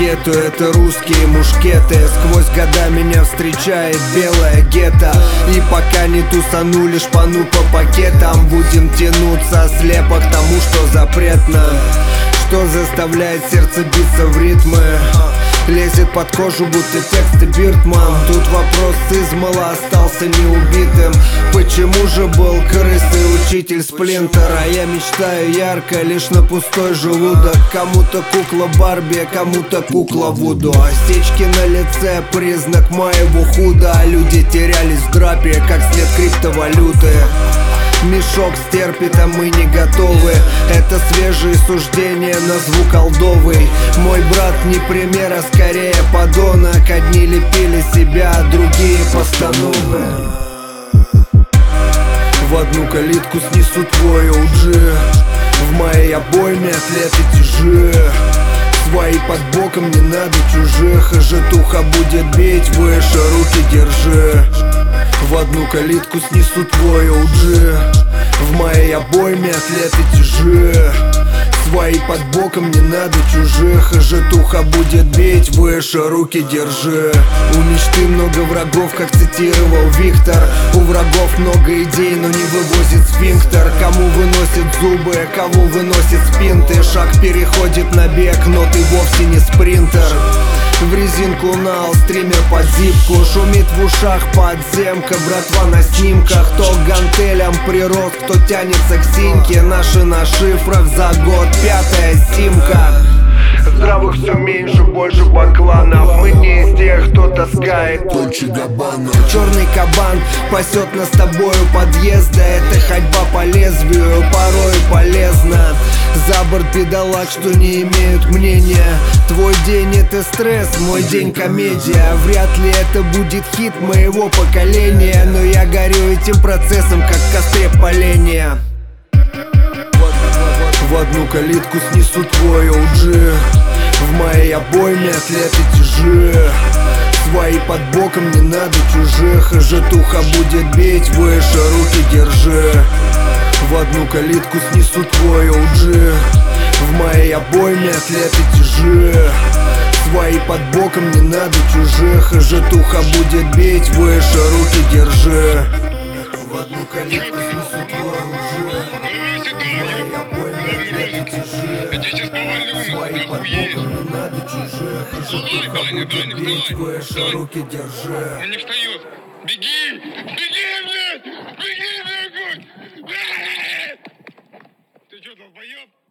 гетто, это русские мушкеты. Сквозь года меня встречает белая гетто. И пока не тусанули шпану по пакетам, будем тянуться слепо к тому, что запретно, что заставляет сердце биться в ритмы, лезет под кожу, будто тексты Биртман. Тут вопрос измала остался неубитым. Почему же был крысой учитель Сплинтер? А я мечтаю ярко лишь на пустой желудок. Кому-то кукла Барби, кому-то кукла Вуду. Осечки на лице — признак моего худа. Люди терялись в драпе, как след криптовалюты. Мешок стерпит, а мы не готовы. Это свежие суждения на звук олдовый. Мой брат не пример, а скорее подонок. Одни лепили себя, а другие постановы. В одну калитку снесу твой OG. В моей обойме атлеты тяжи. Свои под боком, не надо чужих. Житуха будет бить выше, руки держи. В одну калитку снесу твой OG. В моей обойме атлеты тяжи. Свои под боком, не надо чужих. Житуха будет бить выше, руки держи. У мечты много врагов, как цитировал Виктор. У врагов много идей, но не вывозит сфинктер. Кому выносит зубы, кого выносит спинты. Шаг переходит на бег, но ты вовсе не спринтер. В резинку нал, стример под зипку. Шумит в ушах подземка, братва на снимках. Кто к гантелям прирос, кто тянется к синьке. Наши на шифрах за год, 5-я симка. Здравых все меньше, больше бакланов. Мы не из тех, кто таскает Дольче Габбана. Черный кабан пасет нас с тобою подъезда. Это ходьба по лезвию, порой полезна. За борт бедолаг, что не имеют мнения. Твой день это стресс, мой день комедия. Вряд ли это будет хит моего поколения, но я горю этим процессом, как в костре поленья. В одну калитку снесу твой OG. В моей обойме атлеты тяжи. Свои под боком, не надо чужих. Житуха будет бить выше, руки держи. В одну калитку снесу твой OG. В моей обойме атлеты тяжи. Свои под боком, не надо чужих. Житуха будет бить выше, руки держи. В одну калитку снесу твой OG. Свои под боком, не надо чужих. Житуха будет бить выше, руки держи. Он не встает. Беги! Беги, блядь! Беги, дорогой! Ты что, долбоёб?